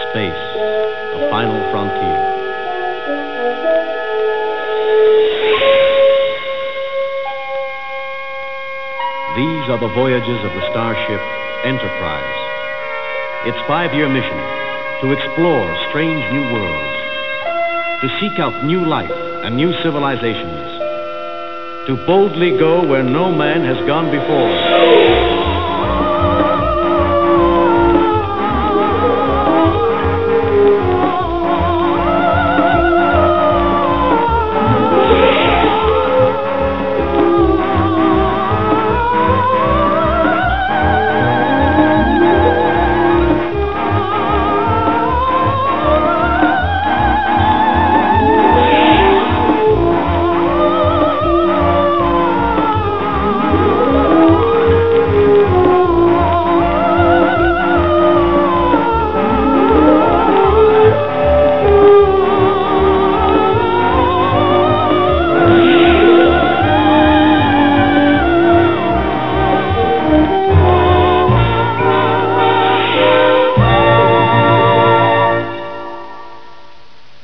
Space, the final frontier. These are the voyages of the starship Enterprise. Its 5-year mission: to explore strange new worlds, to seek out new life and new civilizations, to boldly go where no man has gone before.